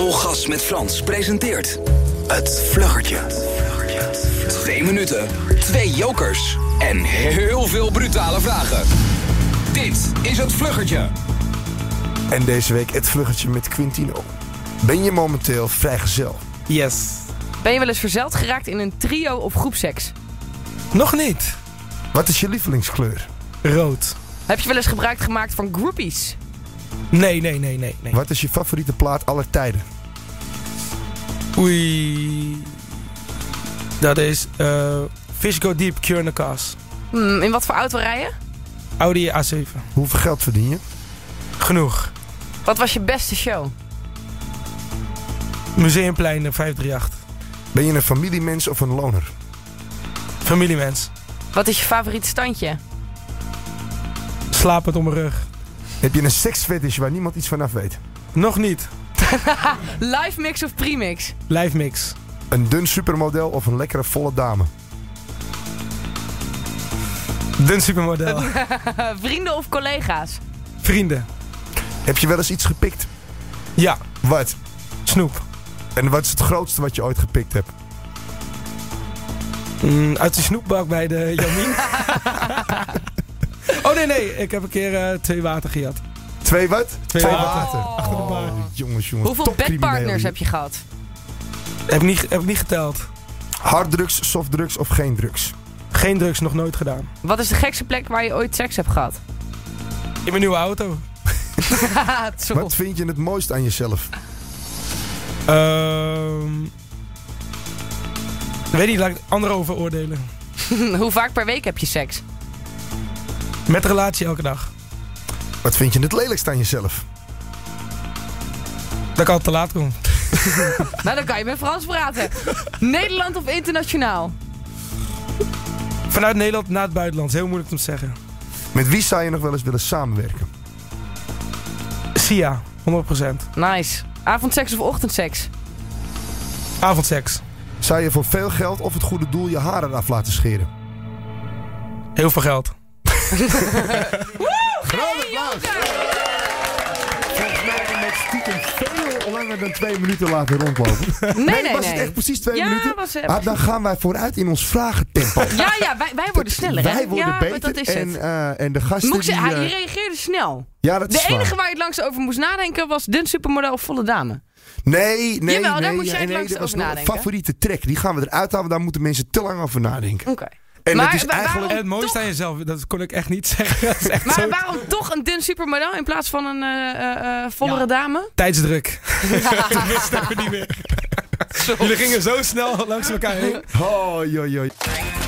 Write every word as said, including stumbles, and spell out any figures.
Vol Gas met Frans presenteert Het Vluggertje. Twee minuten, twee jokers en heel veel brutale vragen. Dit is Het Vluggertje. En deze week Het Vluggertje met Quintino. Ben je momenteel vrijgezel? Yes. Ben je wel eens verzeld geraakt in een trio of groepseks? Nog niet. Wat is je lievelingskleur? Rood. Heb je wel eens gebruik gemaakt van groupies? Nee, nee, nee, nee. nee. Wat is je favoriete plaat aller tijden? Oei. Dat is uh, Fish Go Deep, Cure in the Cast. Hmm, in wat voor auto rij je? Audi A zeven. Hoeveel geld verdien je? Genoeg. Wat was je beste show? Museumplein vijf drie acht. Ben je een familiemens of een loner? Familiemens. Wat is je favoriete standje? Slapend op mijn rug. Heb je een seksfetish waar niemand iets vanaf weet? Nog niet. Live mix of premix? Live mix. Een dun supermodel of een lekkere volle dame? Dun supermodel. Vrienden of collega's? Vrienden. Heb je wel eens iets gepikt? Ja. Wat? Snoep. En wat is het grootste wat je ooit gepikt hebt? Mm, uit de snoepbak bij de Jamin. Oh nee, nee. Ik heb een keer uh, twee water gehad. Twee wat? Twee, Twee water. water. Oh. Achter de bar. Oh, jongens, jongens. Hoeveel topcriminelen bedpartners hier. heb je gehad? Heb ik niet, heb ik niet geteld. Harddrugs, softdrugs of geen drugs? Geen drugs, nog nooit gedaan. Wat is de gekste plek waar je ooit seks hebt gehad? In mijn nieuwe auto. Top. Wat vind je het mooist aan jezelf? Ehm weet niet, laat ik anderen over oordelen. Hoe vaak per week heb je seks? Met relatie elke dag. Wat vind je het lelijkst aan jezelf? Dat ik altijd te laat kom. Nou, dan kan je met Frans praten. Nederland of internationaal? Vanuit Nederland naar het buitenland. Is heel moeilijk om te zeggen. Met wie zou je nog wel eens willen samenwerken? Sia, honderd procent. Nice. Avondseks of ochtendseks? Avondseks. Zou je voor veel geld of het goede doel je haren af laten scheren? Heel veel geld. Grote applaus! Volgens mij hebben we met stiekem veel langer dan twee minuten laten rondlopen. Nee, nee, was nee. het echt precies twee Ja, minuten? was het- Ah, dan gaan wij vooruit in ons vragentempo. Ja, ja, wij, wij worden sneller, hè? Wij worden ja, beter dat is en, het. uh, en de gasten Moet ik die... zeggen, uh, je reageerde snel. ja, dat De is enige waar. waar je het langs over moest nadenken was dun supermodel of volle dame. Nee, nee, Jawel, daar nee. moet jij het nee, langst dat was over mijn nadenken. favoriete track. Die gaan we eruit halen, daar moeten mensen te lang over nadenken. Oké. En Maar het is wa- eigenlijk... waarom- En het mooiste toch- aan jezelf, dat kon ik echt niet zeggen. Dat is echt Maar zo waarom toch een dun supermodel in plaats van een uh, uh, uh, vollere Ja. dame? tijdsdruk. Toen wisten we niet meer. Jullie gingen zo snel langs elkaar heen. Oh, joi, joi.